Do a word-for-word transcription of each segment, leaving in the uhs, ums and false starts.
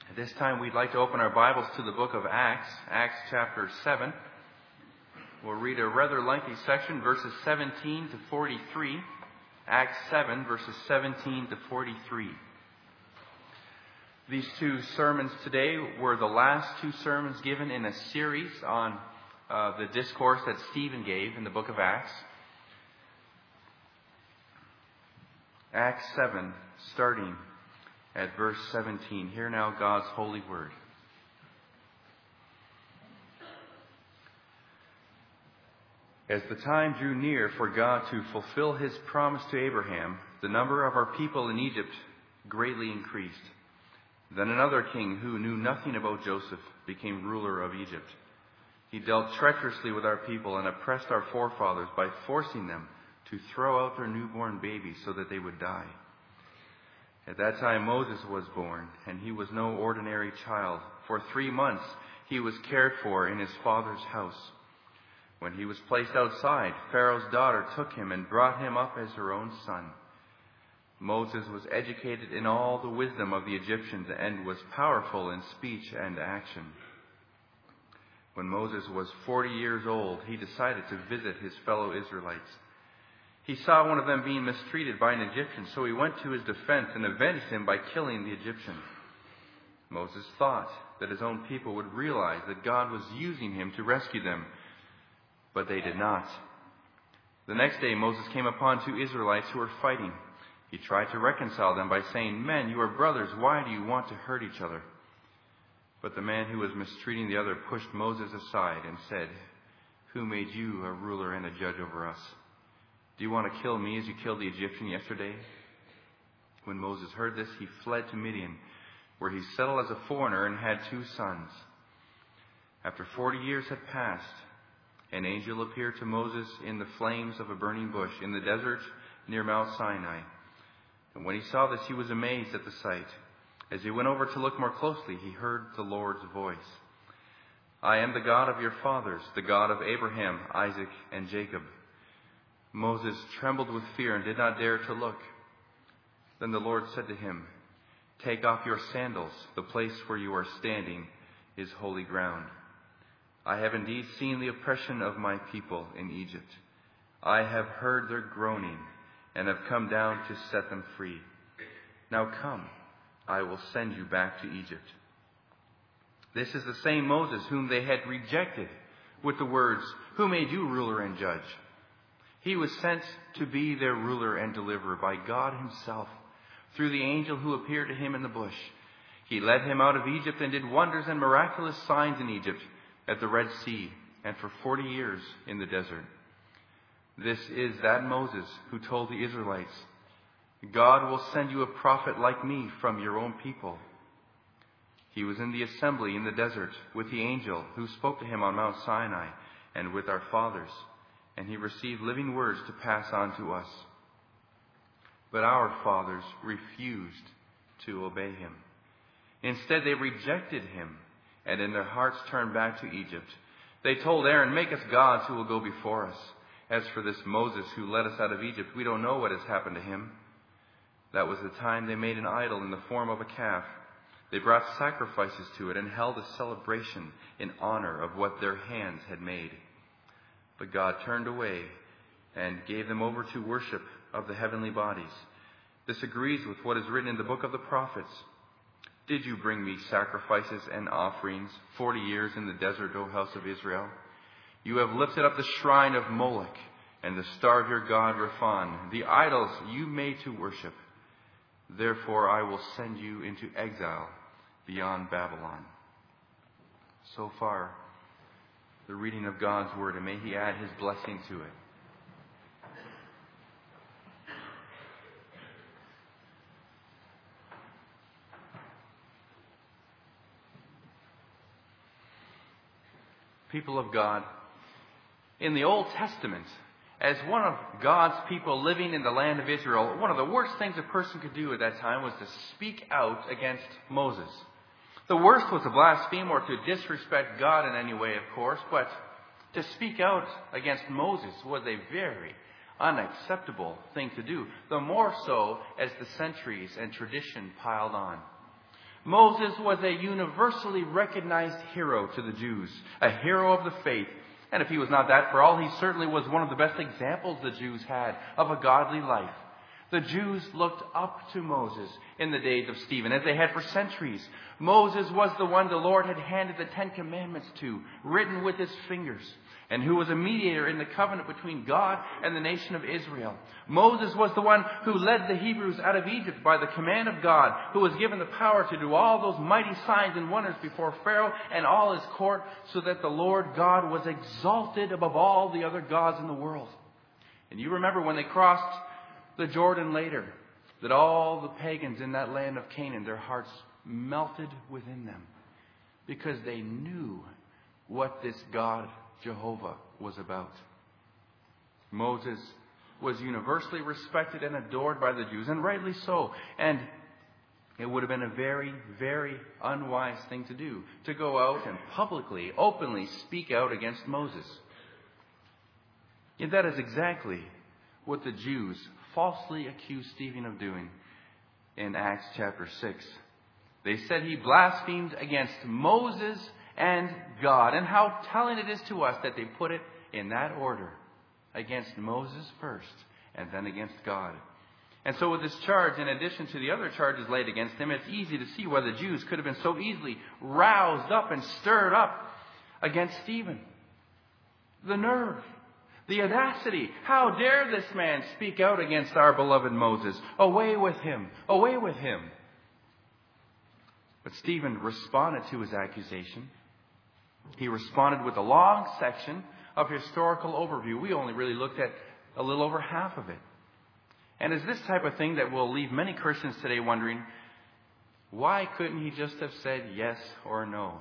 At this time, we'd like to open our Bibles to the book of Acts, Acts chapter seven. We'll read a rather lengthy section, verses seventeen to forty-three. Acts seven, verses seventeen to forty-three. These two sermons today were the last two sermons given in a series on uh, the discourse that Stephen gave in the book of Acts. Acts seven, starting at verse seventeen. Hear now God's holy word. As the time drew near for God to fulfill his promise to Abraham, the number of our people in Egypt greatly increased. Then another king who knew nothing about Joseph became ruler of Egypt. He dealt treacherously with our people and oppressed our forefathers by forcing them to throw out their newborn babies so that they would die. At that time Moses was born, and he was no ordinary child. For three months he was cared for in his father's house. When he was placed outside, Pharaoh's daughter took him and brought him up as her own son. Moses was educated in all the wisdom of the Egyptians and was powerful in speech and action. When Moses was forty years old, he decided to visit his fellow Israelites. He saw one of them being mistreated by an Egyptian, so he went to his defense and avenged him by killing the Egyptian. Moses thought that his own people would realize that God was using him to rescue them, but they did not. The next day Moses came upon two Israelites who were fighting. He tried to reconcile them by saying, "Men, you are brothers. Why do you want to hurt each other?" But the man who was mistreating the other pushed Moses aside and said, "Who made you a ruler and a judge over us? Do you want to kill me as you killed the Egyptian yesterday?" When Moses heard this, he fled to Midian, where he settled as a foreigner and had two sons. After forty years had passed, an angel appeared to Moses in the flames of a burning bush in the desert near Mount Sinai. And when he saw this, he was amazed at the sight. As he went over to look more closely, he heard the Lord's voice. "I am the God of your fathers, the God of Abraham, Isaac, and Jacob." Moses trembled with fear and did not dare to look. Then the Lord said to him, "Take off your sandals. The place where you are standing is holy ground. I have indeed seen the oppression of my people in Egypt. I have heard their groaning and have come down to set them free. Now come, I will send you back to Egypt." This is the same Moses whom they had rejected with the words, "Who made you ruler and judge?" He was sent to be their ruler and deliverer by God himself through the angel who appeared to him in the bush. He led him out of Egypt and did wonders and miraculous signs in Egypt, at the Red Sea, and for forty years in the desert. This is that Moses who told the Israelites, "God will send you a prophet like me from your own people." He was in the assembly in the desert with the angel who spoke to him on Mount Sinai and with our fathers, and he received living words to pass on to us. But our fathers refused to obey him. Instead, they rejected him, and in their hearts turned back to Egypt. They told Aaron, "Make us gods who will go before us. As for this Moses who led us out of Egypt, we don't know what has happened to him." That was the time they made an idol in the form of a calf. They brought sacrifices to it and held a celebration in honor of what their hands had made. But God turned away and gave them over to worship of the heavenly bodies. This agrees with what is written in the book of the prophets. "Did you bring me sacrifices and offerings forty years in the desert, O house of Israel? You have lifted up the shrine of Moloch and the star of your god Rephan, the idols you made to worship. Therefore I will send you into exile beyond Babylon." So far, the reading of God's word, and may he add his blessing to it. People of God, in the Old Testament, as one of God's people living in the land of Israel, one of the worst things a person could do at that time was to speak out against Moses. The worst was to blaspheme or to disrespect God in any way, of course, but to speak out against Moses was a very unacceptable thing to do, the more so as the centuries and tradition piled on. Moses was a universally recognized hero to the Jews, a hero of the faith. And if he was not that for all, he certainly was one of the best examples the Jews had of a godly life. The Jews looked up to Moses in the days of Stephen, as they had for centuries. Moses was the one the Lord had handed the Ten Commandments to, written with his fingers, and who was a mediator in the covenant between God and the nation of Israel. Moses was the one who led the Hebrews out of Egypt by the command of God, who was given the power to do all those mighty signs and wonders before Pharaoh and all his court, so that the Lord God was exalted above all the other gods in the world. And you remember when they crossed the Jordan later, that all the pagans in that land of Canaan, their hearts melted within them, because they knew what this God Jehovah was about. Moses was universally respected and adored by the Jews, and rightly so. And it would have been a very, very unwise thing to do, to go out and publicly, openly speak out against Moses. Yet that is exactly what the Jews falsely accused Stephen of doing in Acts chapter six. They said he blasphemed against Moses and God. And how telling it is to us that they put it in that order. Against Moses first, and then against God. And so with this charge, in addition to the other charges laid against him, it's easy to see why the Jews could have been so easily roused up and stirred up against Stephen. The nerve, the audacity. How dare this man speak out against our beloved Moses? Away with him! Away with him! But Stephen responded to his accusation. He responded with a long section of historical overview. We only really looked at a little over half of it. And it's this type of thing that will leave many Christians today wondering, why couldn't he just have said yes or no?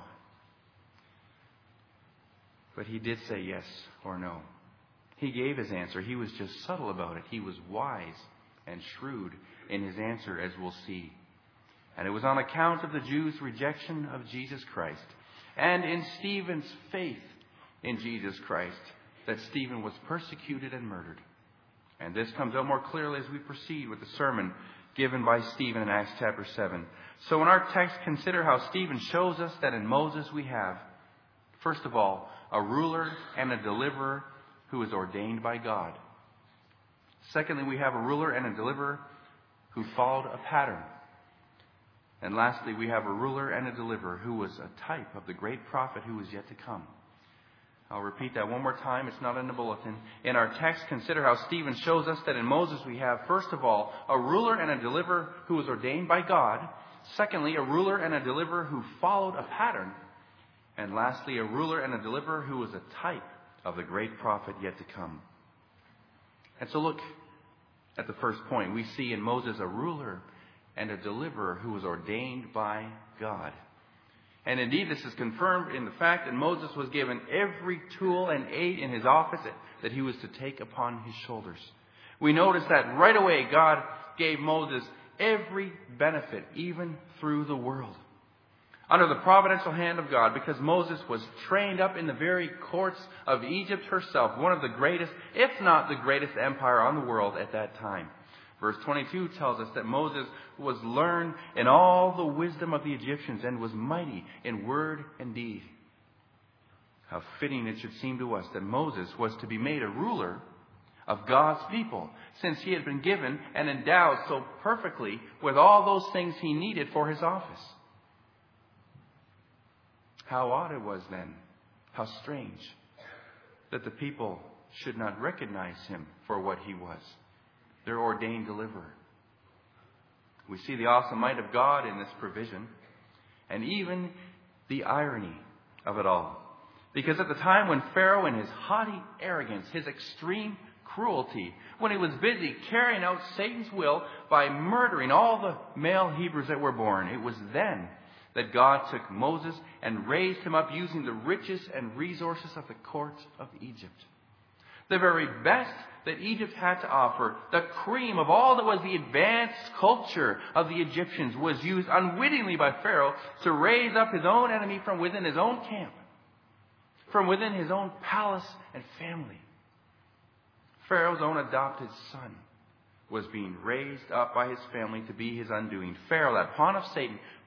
But he did say yes or no. He gave his answer. He was just subtle about it. He was wise and shrewd in his answer, as we'll see. And it was on account of the Jews' rejection of Jesus Christ and in Stephen's faith in Jesus Christ that Stephen was persecuted and murdered. And this comes out more clearly as we proceed with the sermon given by Stephen in Acts chapter seven. So in our text, consider how Stephen shows us that in Moses we have, first of all, a ruler and a deliverer who is ordained by God. Secondly, we have a ruler and a deliverer who followed a pattern. And lastly, we have a ruler and a deliverer who was a type of the great prophet who was yet to come. I'll repeat that one more time. It's not in the bulletin. In our text, consider how Stephen shows us that in Moses we have, first of all, a ruler and a deliverer who was ordained by God. Secondly, a ruler and a deliverer who followed a pattern. And lastly, a ruler and a deliverer who was a type of the great prophet yet to come. And so look at the first point. We see in Moses a ruler and a deliverer who was ordained by God. And indeed, this is confirmed in the fact that Moses was given every tool and aid in his office that he was to take upon his shoulders. We notice that right away God gave Moses every benefit, even through the world. Under the providential hand of God, because Moses was trained up in the very courts of Egypt herself, one of the greatest, if not the greatest empire on the world at that time. Verse twenty-two tells us that Moses was learned in all the wisdom of the Egyptians and was mighty in word and deed. How fitting it should seem to us that Moses was to be made a ruler of God's people, since he had been given and endowed so perfectly with all those things he needed for his office. How odd it was then, how strange, that the people should not recognize him for what he was, their ordained deliverer. We see the awesome might of God in this provision, and even the irony of it all. Because at the time when Pharaoh, in his haughty arrogance, his extreme cruelty, when he was busy carrying out Satan's will by murdering all the male Hebrews that were born, it was then that God took Moses and raised him up using the riches and resources of the court of Egypt. The very best that Egypt had to offer, the cream of all that was the advanced culture of the Egyptians, was used unwittingly by Pharaoh to raise up his own enemy from within his own camp, from within his own palace and family. Pharaoh's own adopted son was being raised up by his family to be his undoing. Pharaoh, that pawn of Satan,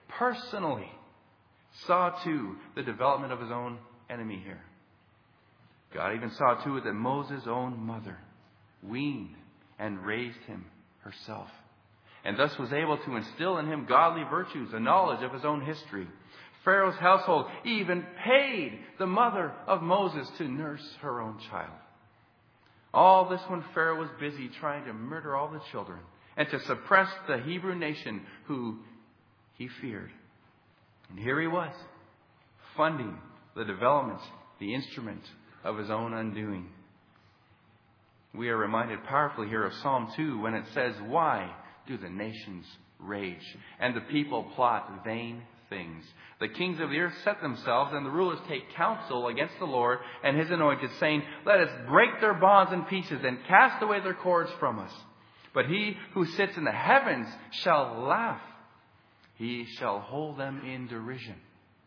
personally saw to the development of his own enemy here. God even saw to it that Moses' own mother weaned and raised him herself, and thus was able to instill in him godly virtues, a knowledge of his own history. Pharaoh's household even paid the mother of Moses to nurse her own child. All this when Pharaoh was busy trying to murder all the children and to suppress the Hebrew nation who he feared. And here he was, funding the development, the instrument of his own undoing. We are reminded powerfully here of Psalm two when it says, "Why do the nations rage, and the people plot vain things? The kings of the earth set themselves, and the rulers take counsel against the Lord and his anointed, saying, Let us break their bonds in pieces and cast away their cords from us. But he who sits in the heavens shall laugh. He shall hold them in derision."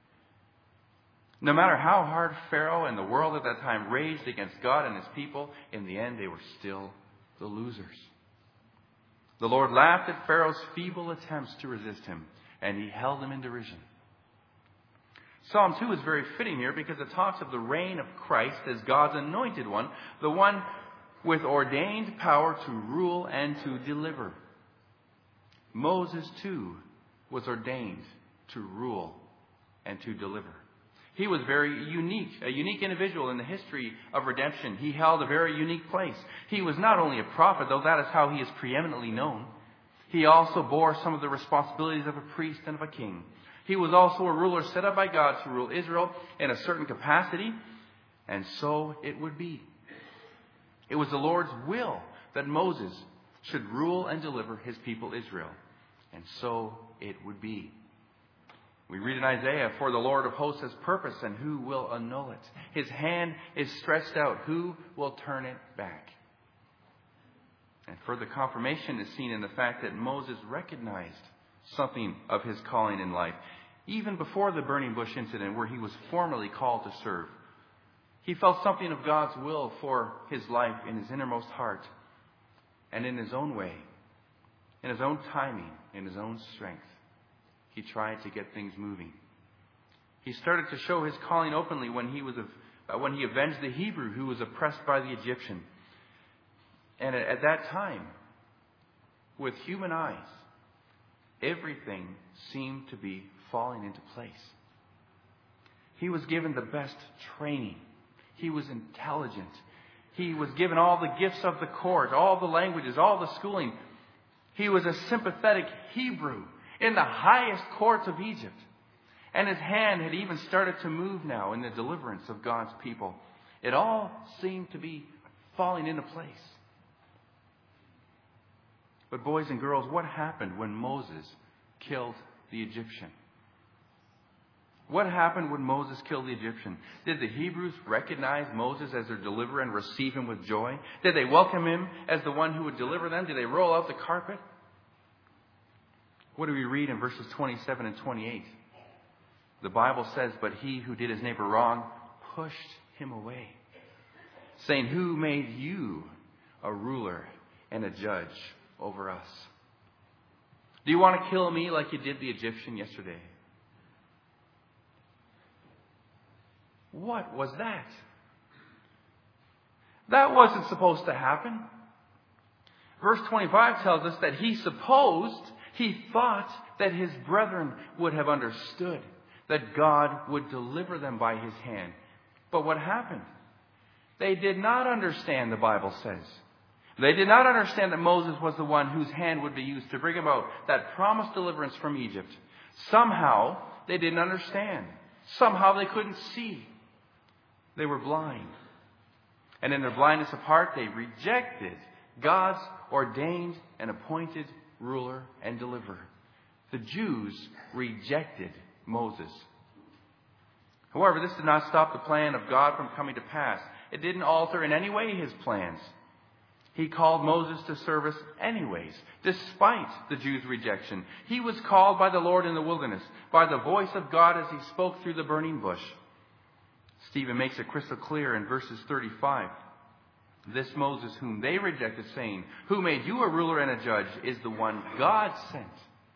No matter how hard Pharaoh and the world at that time raged against God and his people, in the end they were still the losers. The Lord laughed at Pharaoh's feeble attempts to resist him, and he held them in derision. Psalm two is very fitting here because it talks of the reign of Christ as God's anointed one, the one with ordained power to rule and to deliver. Moses, too, was ordained to rule and to deliver. He was very unique, a unique individual in the history of redemption. He held a very unique place. He was not only a prophet, though that is how he is preeminently known. He also bore some of the responsibilities of a priest and of a king. He was also a ruler set up by God to rule Israel in a certain capacity, and so it would be. It was the Lord's will that Moses should rule and deliver his people Israel, and so it would be. We read in Isaiah, "For the Lord of hosts has purpose, and who will annul it? His hand is stretched out, who will turn it back?" And further confirmation is seen in the fact that Moses recognized something of his calling in life, even before the burning bush incident where he was formally called to serve. He felt something of God's will for his life in his innermost heart, and in his own way, in his own timing, in his own strength, he tried to get things moving. He started to show his calling openly when he was uh, when he avenged the Hebrew who was oppressed by the Egyptian. And at that time, with human eyes, everything seemed to be falling into place. He was given the best training. He was intelligent. He was given all the gifts of the court, all the languages, all the schooling. He was a sympathetic Hebrew in the highest courts of Egypt. And his hand had even started to move now in the deliverance of God's people. It all seemed to be falling into place. But boys and girls, what happened when Moses killed the Egyptian? What happened when Moses killed the Egyptian? Did the Hebrews recognize Moses as their deliverer and receive him with joy? Did they welcome him as the one who would deliver them? Did they roll out the carpet? What do we read in verses twenty-seven and twenty-eight? The Bible says, "But he who did his neighbor wrong pushed him away, saying, Who made you a ruler and a judge over us? Do you want to kill me like you did the Egyptian yesterday?" What was that? That wasn't supposed to happen. Verse twenty-five tells us that he supposed, he thought that his brethren would have understood that God would deliver them by his hand. But what happened? They did not understand, the Bible says. They did not understand that Moses was the one whose hand would be used to bring about that promised deliverance from Egypt. Somehow they didn't understand. Somehow they couldn't see. They were blind. And in their blindness of heart, they rejected God's ordained and appointed ruler and deliverer. The Jews rejected Moses. However, this did not stop the plan of God from coming to pass. It didn't alter in any way his plans. He called Moses to service anyways, despite the Jews' rejection. He was called by the Lord in the wilderness, by the voice of God as he spoke through the burning bush. Stephen makes it crystal clear in verses thirty-five. This Moses whom they rejected, saying, Who made you a ruler and a judge, is the one God sent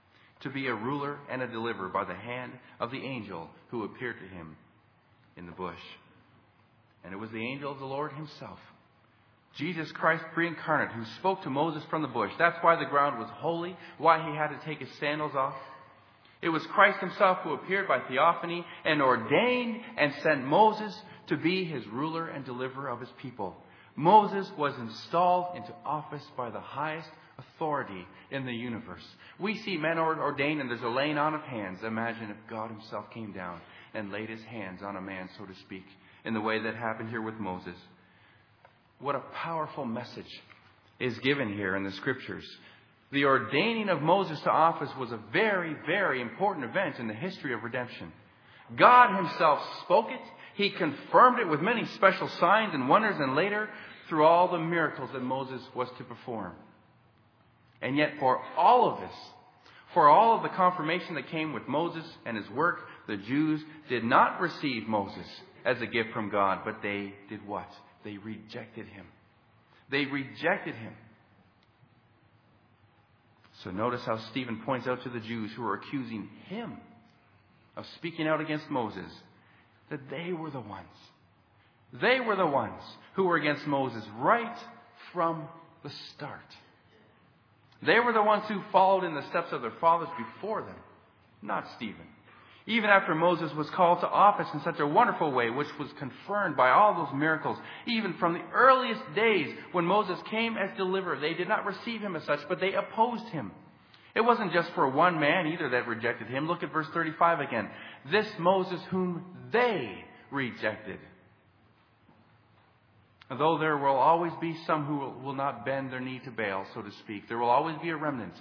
to be a ruler and a deliverer by the hand of the angel who appeared to him in the bush. And it was the angel of the Lord himself, Jesus Christ pre-incarnate, who spoke to Moses from the bush. That's why the ground was holy, why he had to take his sandals off. It was Christ himself who appeared by theophany and ordained and sent Moses to be his ruler and deliverer of his people. Moses was installed into office by the highest authority in the universe. We see men ordained and there's a laying on of hands. Imagine if God himself came down and laid his hands on a man, so to speak, in the way that happened here with Moses. What a powerful message is given here in the Scriptures. The ordaining of Moses to office was a very, very important event in the history of redemption. God himself spoke it. He confirmed it with many special signs and wonders, and later through all the miracles that Moses was to perform. And yet for all of this, for all of the confirmation that came with Moses and his work, the Jews did not receive Moses as a gift from God, but they did what? They rejected him. They rejected him. So notice how Stephen points out to the Jews who are accusing him of speaking out against Moses, that they were the ones. They were the ones who were against Moses right from the start. They were the ones who followed in the steps of their fathers before them, not Stephen. Even after Moses was called to office in such a wonderful way, which was confirmed by all those miracles, even from the earliest days when Moses came as deliverer, they did not receive him as such, but they opposed him. It wasn't just for one man either that rejected him. Look at verse thirty-five again. This Moses whom they rejected. Though there will always be some who will not bend their knee to Baal, so to speak. There will always be a remnant.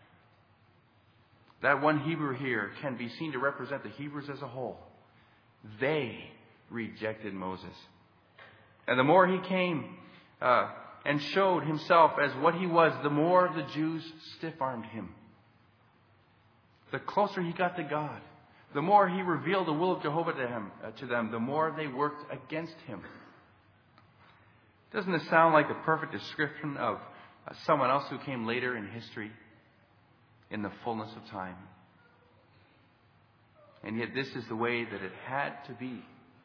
That one Hebrew here can be seen to represent the Hebrews as a whole. They rejected Moses. And the more he came uh, and showed himself as what he was, the more the Jews stiff-armed him. The closer he got to God, the more he revealed the will of Jehovah to, him, uh, to them, the more they worked against him. Doesn't this sound like the perfect description of uh, someone else who came later in history? In the fullness of time. And yet this is the way that it had to be.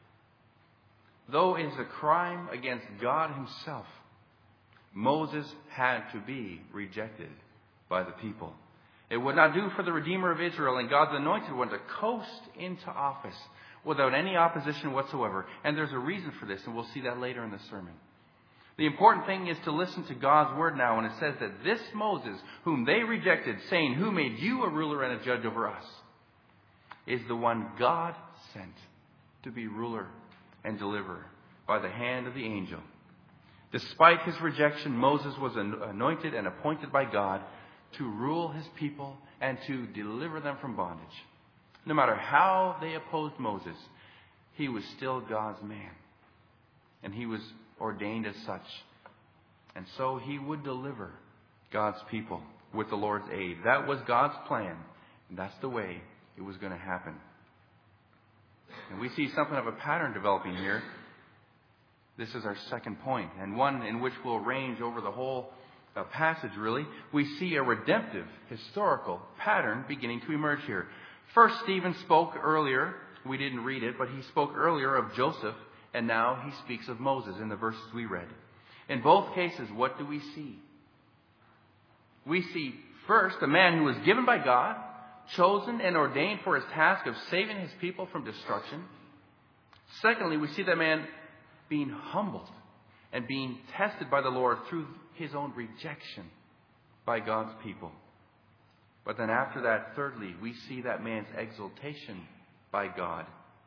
Though it is a crime against God himself, Moses had to be rejected by the people. It would not do for the Redeemer of Israel and God's anointed one to coast into office without any opposition whatsoever. And there's a reason for this, and we'll see that later in the sermon. The important thing is to listen to God's word now, and it says that this Moses, whom they rejected, saying, "Who made you a ruler and a judge over us?" is the one God sent to be ruler and deliverer by the hand of the angel. Despite his rejection, Moses was anointed and appointed by God to rule his people and to deliver them from bondage. No matter how they opposed Moses, he was still God's man. And he was ordained as such. And so he would deliver God's people with the Lord's aid. That was God's plan. And that's the way it was going to happen. And we see something of a pattern developing here. This is our second point, and one in which we'll range over the whole uh, passage, really. We see a redemptive, historical pattern beginning to emerge here. First, Stephen spoke earlier. We didn't read it, but he spoke earlier of Joseph. And now he speaks of Moses in the verses we read. In both cases, what do we see? We see, first, a man who was given by God, chosen and ordained for his task of saving his people from destruction. Secondly, we see that man being humbled and being tested by the Lord through his own rejection by God's people. But then after that, thirdly, we see that man's exaltation by God.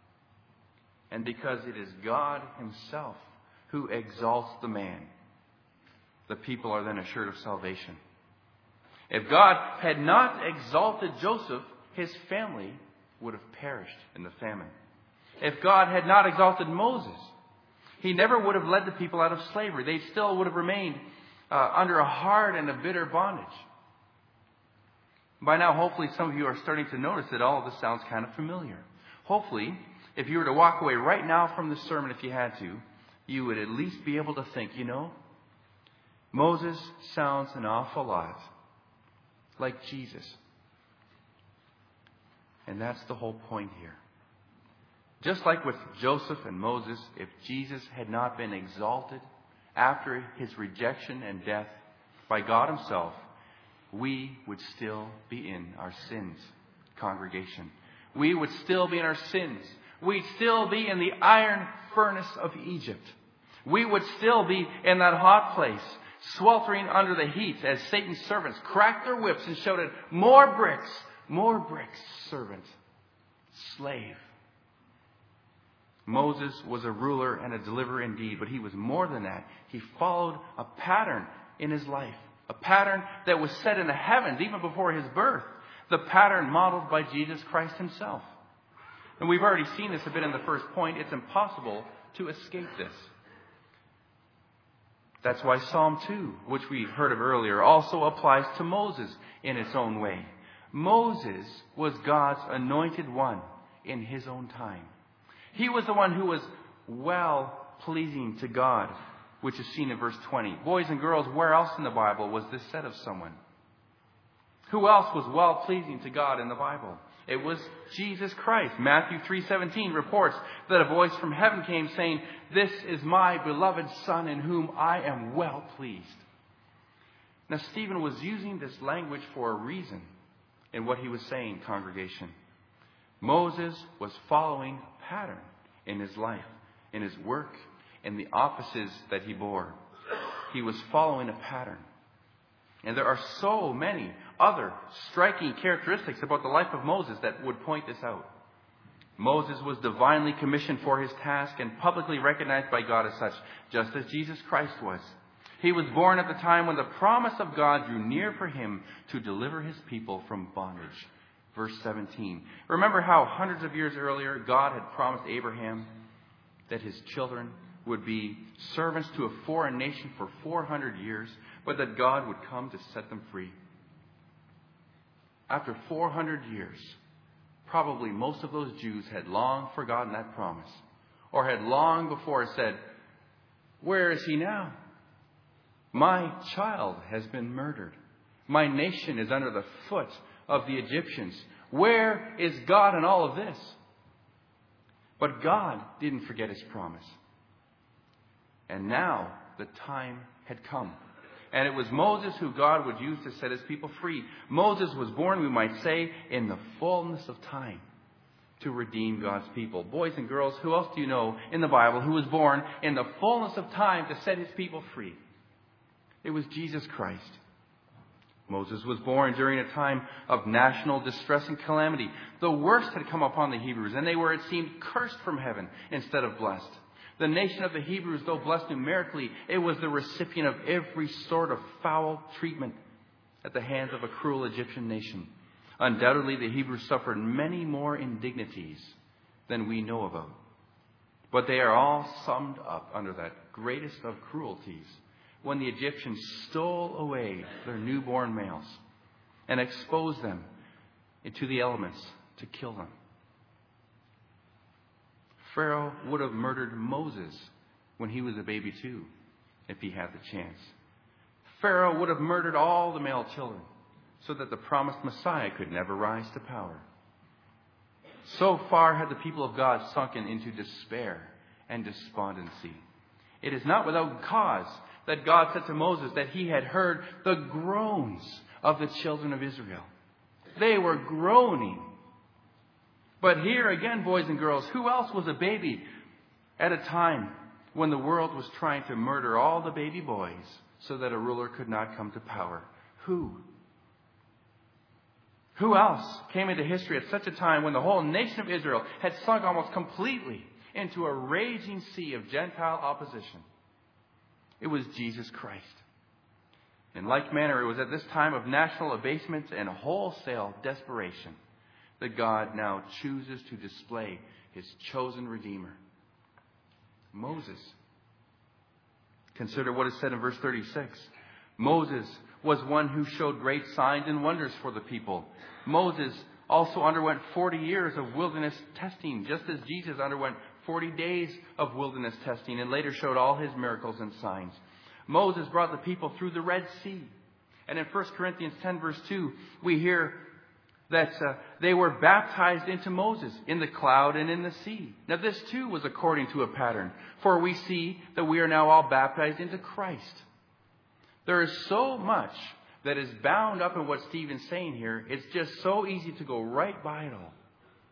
And because it is God himself who exalts the man, the people are then assured of salvation. If God had not exalted Joseph, his family would have perished in the famine. If God had not exalted Moses, he never would have led the people out of slavery. They still would have remained uh, under a hard and a bitter bondage. By now, hopefully, some of you are starting to notice that all of this sounds kind of familiar. Hopefully, if you were to walk away right now from the sermon, if you had to, you would at least be able to think, you know, Moses sounds an awful lot like Jesus. And that's the whole point here. Just like with Joseph and Moses, if Jesus had not been exalted after his rejection and death by God himself, we would still be in our sins, congregation. We would still be in our sins. We'd still be in the iron furnace of Egypt. We would still be in that hot place, sweltering under the heat as Satan's servants cracked their whips and shouted, "More bricks, more bricks, servant, slave." Moses was a ruler and a deliverer indeed, but he was more than that. He followed a pattern in his life, a pattern that was set in the heavens even before his birth, the pattern modeled by Jesus Christ himself. And we've already seen this a bit in the first point. It's impossible to escape this. That's why Psalm two, which we heard of earlier, also applies to Moses in its own way. Moses was God's anointed one in his own time. He was the one who was well pleasing to God, which is seen in verse twenty. Boys and girls, where else in the Bible was this said of someone? Who else was well pleasing to God in the Bible? It was Jesus Christ. Matthew three seventeen reports that a voice from heaven came saying, "This is my beloved Son in whom I am well pleased." Now, Stephen was using this language for a reason in what he was saying, congregation. Moses was following a pattern in his life, in his work, in the offices that he bore. He was following a pattern. And there are so many other striking characteristics about the life of Moses that would point this out. Moses was divinely commissioned for his task and publicly recognized by God as such, just as Jesus Christ was. He was born at the time when the promise of God drew near for him to deliver his people from bondage. Verse seventeen. Remember how hundreds of years earlier God had promised Abraham that his children would be servants to a foreign nation for four hundred years, but that God would come to set them free. After four hundred years, probably most of those Jews had long forgotten that promise, or had long before said, "Where is he now? My child has been murdered. My nation is under the foot of the Egyptians. Where is God in all of this?" But God didn't forget his promise. And now the time had come. And it was Moses who God would use to set his people free. Moses was born, we might say, in the fullness of time to redeem God's people. Boys and girls, who else do you know in the Bible who was born in the fullness of time to set his people free? It was Jesus Christ. Moses was born during a time of national distress and calamity. The worst had come upon the Hebrews, and they were, it seemed, cursed from heaven instead of blessed. The nation of the Hebrews, though blessed numerically, it was the recipient of every sort of foul treatment at the hands of a cruel Egyptian nation. Undoubtedly, the Hebrews suffered many more indignities than we know about. But they are all summed up under that greatest of cruelties, when the Egyptians stole away their newborn males and exposed them to the elements to kill them. Pharaoh would have murdered Moses when he was a baby too, if he had the chance. Pharaoh would have murdered all the male children so that the promised Messiah could never rise to power. So far had the people of God sunken into despair and despondency. It is not without cause that God said to Moses that he had heard the groans of the children of Israel. They were groaning. But here again, boys and girls, who else was a baby at a time when the world was trying to murder all the baby boys so that a ruler could not come to power? Who? Who else came into history at such a time when the whole nation of Israel had sunk almost completely into a raging sea of Gentile opposition? It was Jesus Christ. In like manner, it was at this time of national abasement and wholesale desperation that God now chooses to display his chosen Redeemer, Moses. Consider what is said in verse thirty-six. Moses was one who showed great signs and wonders for the people. Moses also underwent forty years of wilderness testing, just as Jesus underwent forty days of wilderness testing and later showed all his miracles and signs. Moses brought the people through the Red Sea. And in First Corinthians ten verse two, we hear that uh, they were baptized into Moses in the cloud and in the sea. Now this too was according to a pattern, for we see that we are now all baptized into Christ. There is so much that is bound up in what Stephen's saying here. It's just so easy to go right by it all.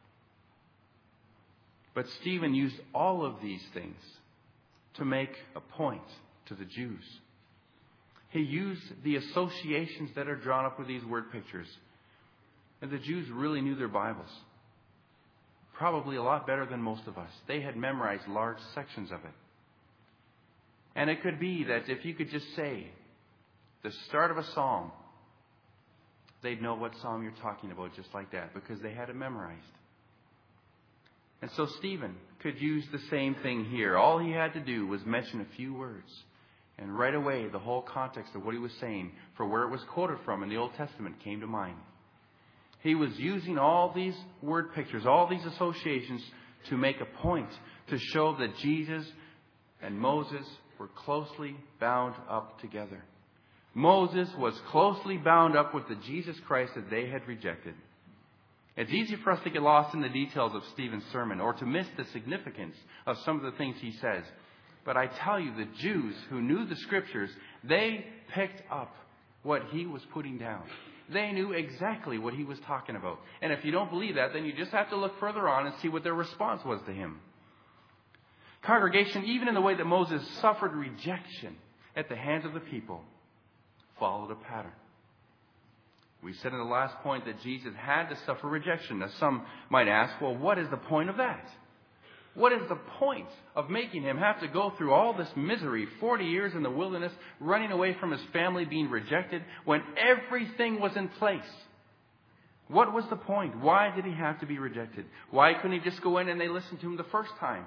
But Stephen used all of these things to make a point to the Jews. He used the associations that are drawn up with these word pictures. And the Jews really knew their Bibles. Probably a lot better than most of us. They had memorized large sections of it. And it could be that if you could just say the start of a psalm, they'd know what psalm you're talking about just like that, because they had it memorized. And so Stephen could use the same thing here. All he had to do was mention a few words. And right away, the whole context of what he was saying, for where it was quoted from in the Old Testament, came to mind. He was using all these word pictures, all these associations, to make a point, to show that Jesus and Moses were closely bound up together. Moses was closely bound up with the Jesus Christ that they had rejected. It's easy for us to get lost in the details of Stephen's sermon or to miss the significance of some of the things he says. But I tell you, the Jews who knew the Scriptures, they picked up what he was putting down. They knew exactly what he was talking about. And if you don't believe that, then you just have to look further on and see what their response was to him. Congregation, even in the way that Moses suffered rejection at the hands of the people, followed a pattern. We said in the last point that Jesus had to suffer rejection. Now some might ask, well, what is the point of that? What is the point of making him have to go through all this misery, forty years in the wilderness, running away from his family, being rejected, when everything was in place? What was the point? Why did he have to be rejected? Why couldn't he just go in and they listened to him the first time?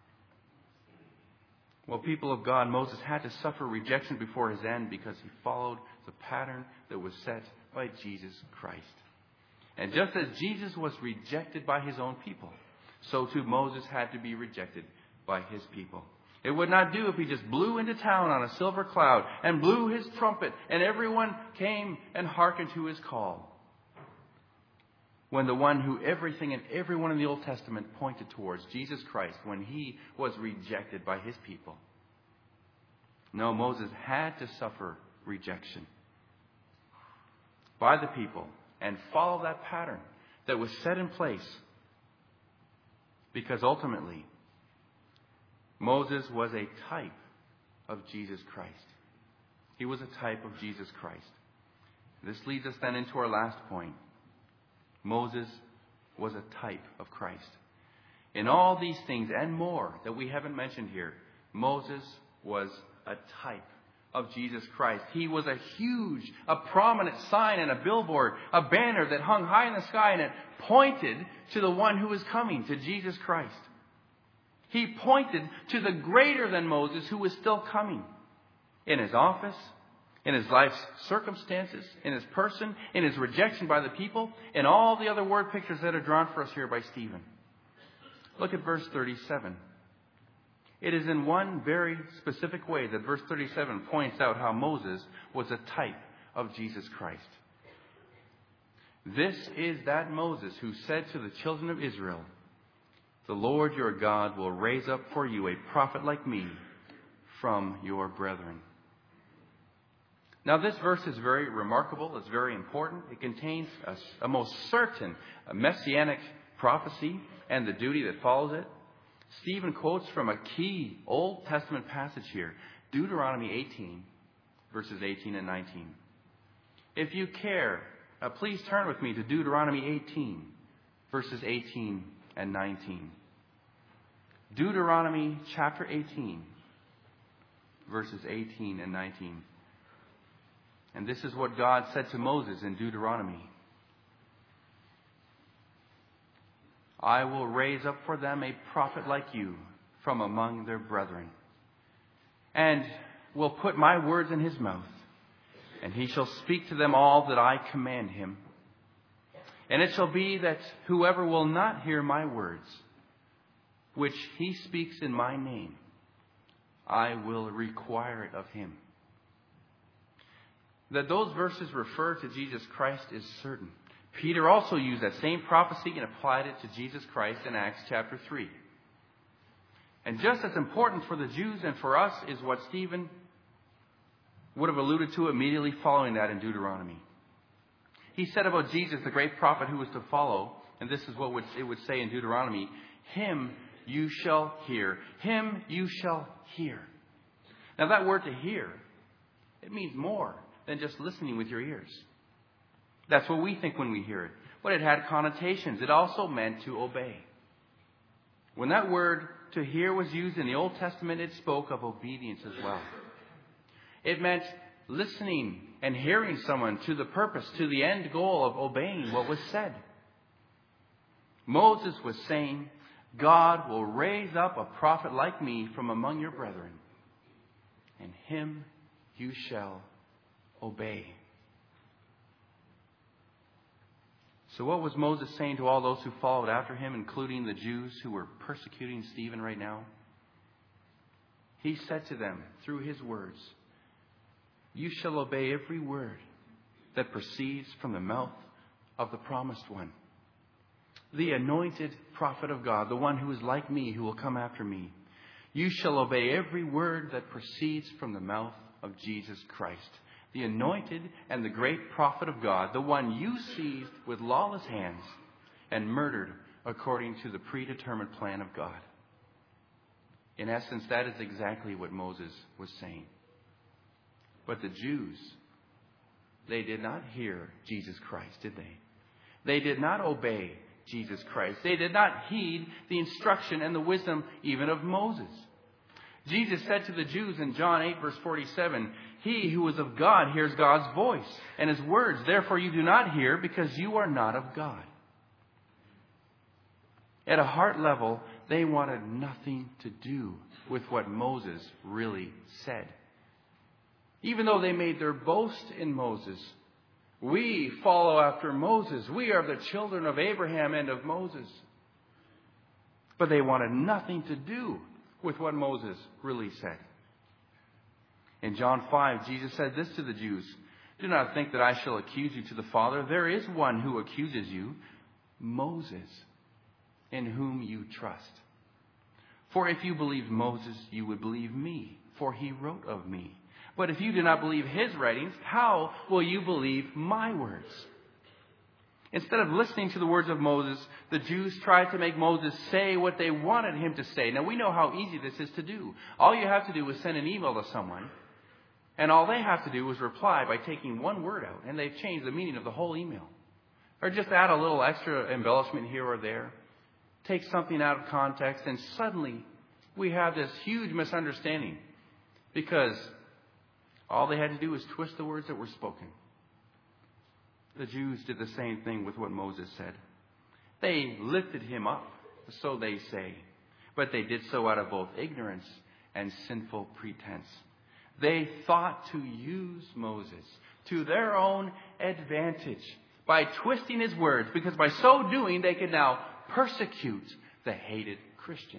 Well, people of God, Moses had to suffer rejection before his end because he followed the pattern that was set by Jesus Christ. And just as Jesus was rejected by his own people, so too Moses had to be rejected by his people. It would not do if he just blew into town on a silver cloud and blew his trumpet and everyone came and hearkened to his call. When the one who everything and everyone in the Old Testament pointed towards, Jesus Christ, when he was rejected by his people. No, Moses had to suffer rejection by the people and follow that pattern that was set in place. Because ultimately, Moses was a type of Jesus Christ. He was a type of Jesus Christ. This leads us then into our last point. Moses was a type of Christ. In all these things and more that we haven't mentioned here, Moses was a type of Jesus Christ. He was a huge, a prominent sign and a billboard, a banner that hung high in the sky, and it pointed to the one who was coming, to Jesus Christ. He pointed to the greater than Moses who was still coming in his office, in his life's circumstances, in his person, in his rejection by the people, and all the other word pictures that are drawn for us here by Stephen. Look at verse thirty-seven. It is in one very specific way that verse thirty-seven points out how Moses was a type of Jesus Christ. This is that Moses who said to the children of Israel, "The Lord your God will raise up for you a prophet like me from your brethren." Now this verse is very remarkable. It's very important. It contains a, a most certain a messianic prophecy and the duty that follows it. Stephen quotes from a key Old Testament passage here, Deuteronomy eighteen, verses eighteen and nineteen. If you care, uh, please turn with me to Deuteronomy eighteen, verses eighteen and nineteen. Deuteronomy chapter eighteen, verses eighteen and nineteen. And this is what God said to Moses in Deuteronomy. "I will raise up for them a prophet like you from among their brethren, and will put my words in his mouth, and he shall speak to them all that I command him. And it shall be that whoever will not hear my words, which he speaks in my name, I will require it of him." That those verses refer to Jesus Christ is certain, Peter also used that same prophecy and applied it to Jesus Christ in Acts chapter three. And just as important for the Jews and for us is what Stephen would have alluded to immediately following that in Deuteronomy. He said about Jesus, the great prophet who was to follow, and this is what it would say in Deuteronomy, him you shall hear. Him you shall hear. Now that word to hear, it means more than just listening with your ears. That's what we think when we hear it. But it had connotations. It also meant to obey. When that word to hear was used in the Old Testament, it spoke of obedience as well. It meant listening and hearing someone to the purpose, to the end goal of obeying what was said. Moses was saying, God will raise up a prophet like me from among your brethren, and him you shall obey. So what was Moses saying to all those who followed after him, including the Jews who were persecuting Stephen right now? He said to them through his words, you shall obey every word that proceeds from the mouth of the promised one, the anointed prophet of God, the one who is like me, who will come after me. You shall obey every word that proceeds from the mouth of Jesus Christ, the anointed and the great prophet of God, the one you seized with lawless hands and murdered according to the predetermined plan of God. In essence, that is exactly what Moses was saying. But the Jews, they did not hear Jesus Christ, did they? They did not obey Jesus Christ. They did not heed the instruction and the wisdom even of Moses. Jesus said to the Jews in John eight, verse forty-seven, he who is of God hears God's voice and his words. Therefore you do not hear, because you are not of God. At a heart level, they wanted nothing to do with what Moses really said. Even though they made their boast in Moses, we follow after Moses. We are the children of Abraham and of Moses. But they wanted nothing to do with what Moses really said. In John five, Jesus said this to the Jews, do not think that I shall accuse you to the Father. There is one who accuses you, Moses, in whom you trust. For if you believed Moses, you would believe me, for he wrote of me. But if you do not believe his writings, how will you believe my words? Instead of listening to the words of Moses, the Jews tried to make Moses say what they wanted him to say. Now, we know how easy this is to do. All you have to do is send an email to someone, and all they have to do is reply by taking one word out, and they've changed the meaning of the whole email. Or just add a little extra embellishment here or there. Take something out of context, and suddenly we have this huge misunderstanding, because all they had to do was twist the words that were spoken. The Jews did the same thing with what Moses said. They lifted him up, so they say, but they did so out of both ignorance and sinful pretense. They thought to use Moses to their own advantage by twisting his words, because by so doing they could now persecute the hated Christian.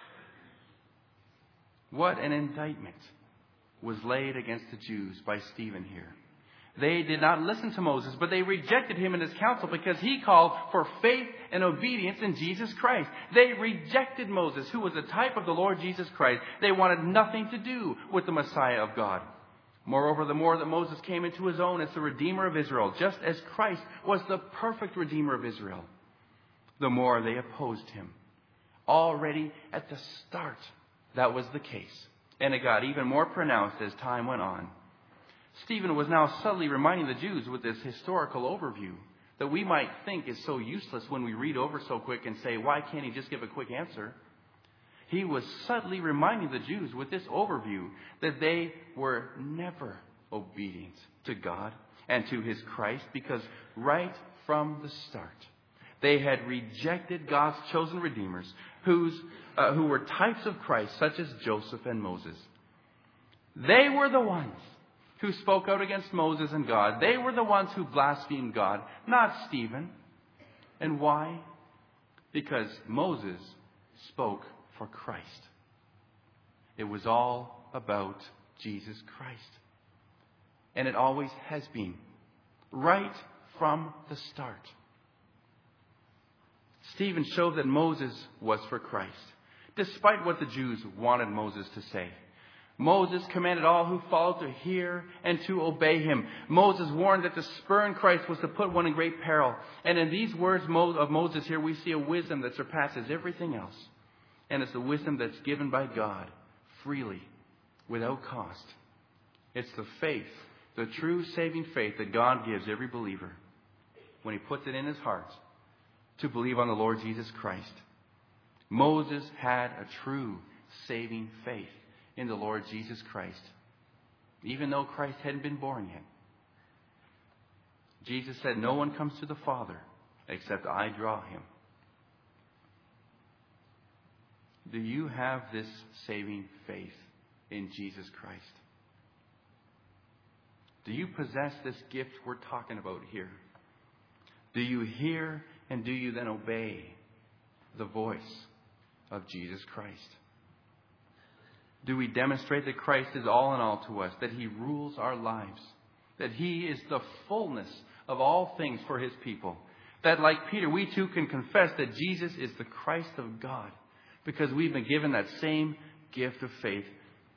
What an indictment was laid against the Jews by Stephen here. They did not listen to Moses, but they rejected him and his counsel because he called for faith and obedience in Jesus Christ. They rejected Moses, who was a type of the Lord Jesus Christ. They wanted nothing to do with the Messiah of God. Moreover, the more that Moses came into his own as the Redeemer of Israel, just as Christ was the perfect Redeemer of Israel, the more they opposed him. Already at the start, that was the case. And it got even more pronounced as time went on. Stephen was now subtly reminding the Jews with this historical overview that we might think is so useless when we read over so quick and say, why can't he just give a quick answer? He was subtly reminding the Jews with this overview that they were never obedient to God and to his Christ, because right from the start, they had rejected God's chosen redeemers, whose, uh, who were types of Christ, such as Joseph and Moses. They were the ones who spoke out against Moses and God. They were the ones who blasphemed God, not Stephen. And why? Because Moses spoke for Christ. It was all about Jesus Christ. And it always has been, right from the start. Stephen showed that Moses was for Christ, despite what the Jews wanted Moses to say. Moses commanded all who followed to hear and to obey him. Moses warned that to spurn Christ was to put one in great peril. And in these words of Moses here, we see a wisdom that surpasses everything else. And it's the wisdom that's given by God freely, without cost. It's the faith, the true saving faith that God gives every believer when he puts it in his heart to believe on the Lord Jesus Christ. Moses had a true saving faith in the Lord Jesus Christ, even though Christ hadn't been born yet. Jesus said, "No one comes to the Father except I draw him." Do you have this saving faith in Jesus Christ? Do you possess this gift we're talking about here? Do you hear and do you then obey the voice of Jesus Christ? Do we demonstrate that Christ is all in all to us, that he rules our lives, that he is the fullness of all things for his people, that like Peter, we too can confess that Jesus is the Christ of God because we've been given that same gift of faith.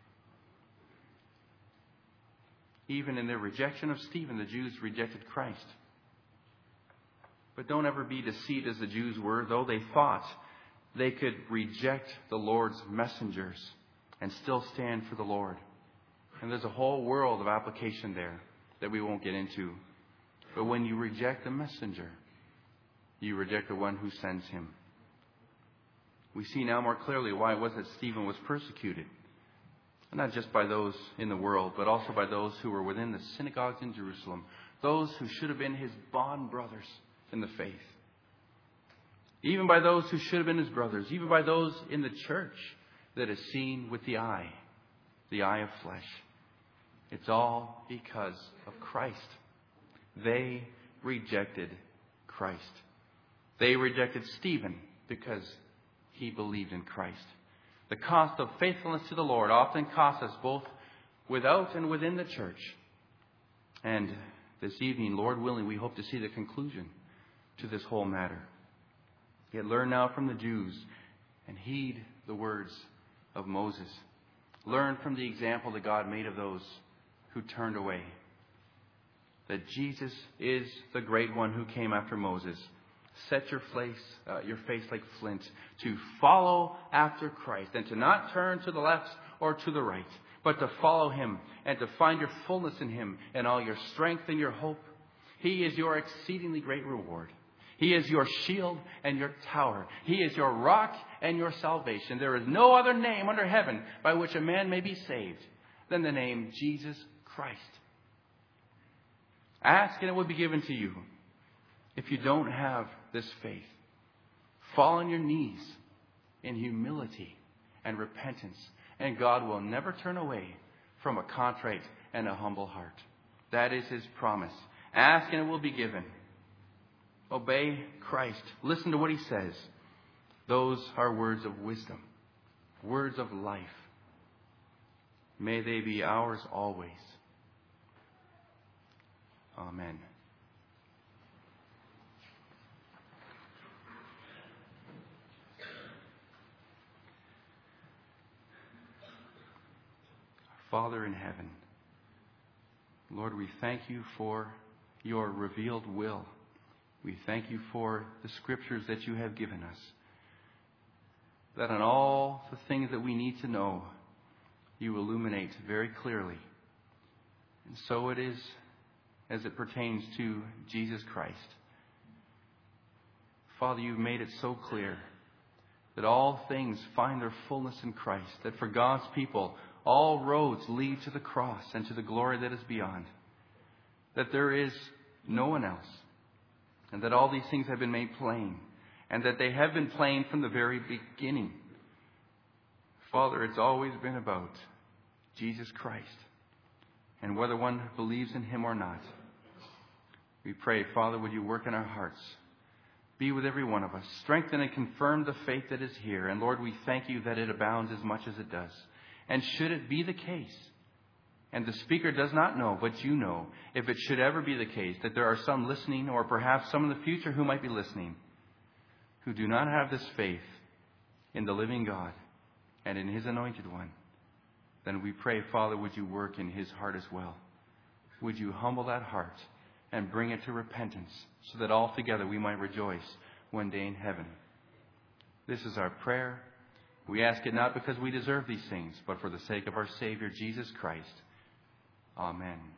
Even in their rejection of Stephen, the Jews rejected Christ. But don't ever be deceived as the Jews were, though they thought they could reject the Lord's messengers and still stand for the Lord. And there's a whole world of application there that we won't get into. But when you reject the messenger, you reject the one who sends him. We see now more clearly why it was that Stephen was persecuted. Not just by those in the world, but also by those who were within the synagogues in Jerusalem. Those who should have been his bond brothers in the faith. Even by those who should have been his brothers. Even by those in the church that is seen with the eye. The eye of flesh. It's all because of Christ. They rejected Christ. They rejected Stephen because he believed in Christ. The cost of faithfulness to the Lord often costs us both without and within the church. And this evening, Lord willing, we hope to see the conclusion to this whole matter. Yet learn now from the Jews and heed the words of Moses. Learn from the example that God made of those who turned away. That Jesus is the great one who came after Moses. Set your face, uh, your face like flint to follow after Christ and to not turn to the left or to the right, but to follow him and to find your fullness in him and all your strength and your hope. He is your exceedingly great reward. He is your shield and your tower. He is your rock and your salvation. There is no other name under heaven by which a man may be saved than the name Jesus Christ. Ask and it will be given to you. If you don't have this faith, fall on your knees in humility and repentance, and God will never turn away from a contrite and a humble heart. That is his promise. Ask and it will be given. Obey Christ. Listen to what he says. Those are words of wisdom, words of life. May they be ours always. Amen. Father in heaven, Lord, we thank you for your revealed will. We thank you for the scriptures that you have given us. That on all the things that we need to know, you illuminate very clearly. And so it is as it pertains to Jesus Christ. Father, you've made it so clear that all things find their fullness in Christ. That for God's people, all roads lead to the cross and to the glory that is beyond. That there is no one else. And that all these things have been made plain. And that they have been plain from the very beginning. Father, it's always been about Jesus Christ. And whether one believes in him or not. We pray, Father, would you work in our hearts. Be with every one of us. Strengthen and confirm the faith that is here. And Lord, we thank you that it abounds as much as it does. And should it be the case, and the speaker does not know, but you know, if it should ever be the case that there are some listening, or perhaps some in the future who might be listening, who do not have this faith in the living God and in his anointed one, then we pray, Father, would you work in his heart as well? Would you humble that heart and bring it to repentance so that all together we might rejoice one day in heaven? This is our prayer. We ask it not because we deserve these things, but for the sake of our Savior, Jesus Christ. Amen.